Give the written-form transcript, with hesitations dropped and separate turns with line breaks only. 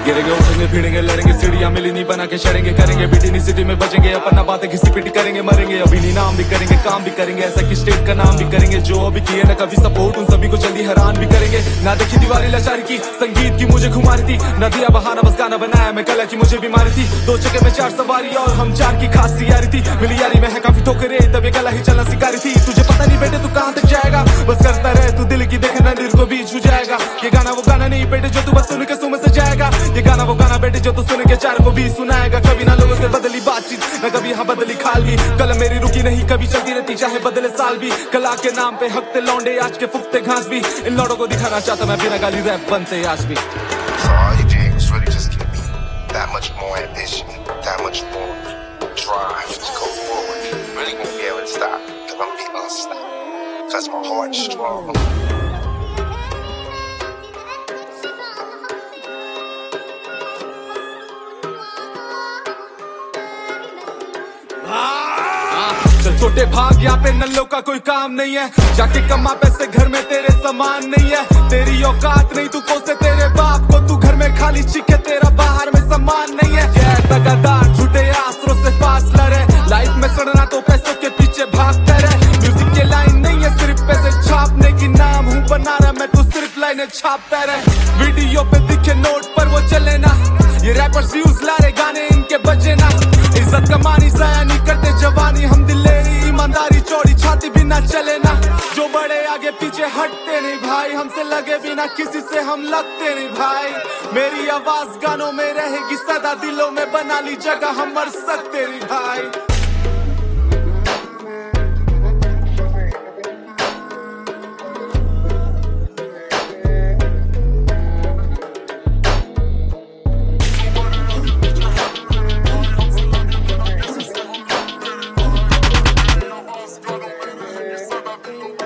गिरेंगे उठेंगे भिड़ेंगे लड़ेंगे सीढ़ियां मिली नहीं बना के चढ़ेंगे करेंगे बीटी सिटी में बचेंगे अपना बातें घिसी पिटी करेंगे मरेंगे अभी नहीं नाम भी करेंगे काम भी करेंगे ऐसा कि स्टेट का नाम भी करेंगे जो अभी किए ना कभी सपोर्ट उन सभी को जल्दी हैरान भी करेंगे ना देखी दीवारी लाचारी की संगीत की मुझे खुमारी थी ना दिया बहाना बस गाना बनाया मैं कला की मुझे बीमारी थी 2 चक्के में 4 सवारी और हम 4 की खास यारी थी मिली यारी में है काफी ठोकरे तब ये कला ही चलना सिकारी थी तुझे पता नहीं बेटे तू कहां तक जाएगा बस करता रहे तू दिल की देखना दिल को बीच हो जाएगा ये गाना वो गाना नहीं बेटे जो तू बस सुन के सुन से जाएगा ये गाना वो गाना बेटे जो तू सुन के 4 को भी सुनाएगा कभी ना लोगों से बदली बातचीत ना कभी हाँ बदली खाल भी कल मेरी रुकी नहीं कभी चलती रहती चाहे बदले साल भी कला के नाम पे हकते लौंडे आज के फुकते घास भी इन लौड़ों को दिखाना चाहता मैं बिना गाली रैप बनते आज भी
So all your dreams really just give me that much more ambition, that much more drive to go forward. Really won't be able to stop because I'm being unstoppable. Because my heart's strong.
चल छोटे भाग यहाँ पे नल्लों का कोई काम नहीं है जाके कमा पैसे घर में तेरे सामान नहीं है तेरी औकात नहीं तू कोसे तेरे बाप को तू घर में खाली चिके तेरा बाहर में सामान नहीं है गैर तगादार झूठे आसरों से फासला रहे लाइफ में सड़ना तो पैसों के पीछे भागता रहे म्यूजिक के लाइन नहीं है सिर्फ पैसे छापने की नाम हूँ बना रहा मैं तो सिर्फ लाइनें छापता रहे वीडियो पे दिखे नोट पर वो चले ना ये रैपर्स व्यूज ला रहे गाने इनके बजे ना इज्जत कमानी जाया नहीं करते जवानी हम दिलेरी ईमानदारी चौड़ी छाती भी ना चले ना जो बड़े आगे पीछे हटते नहीं भाई हमसे लगे बिना किसी से हम लगते नहीं भाई मेरी आवाज गानों में रहेगी सदा दिलों में बना ली जगह हम मर सकते नहीं भाई
You're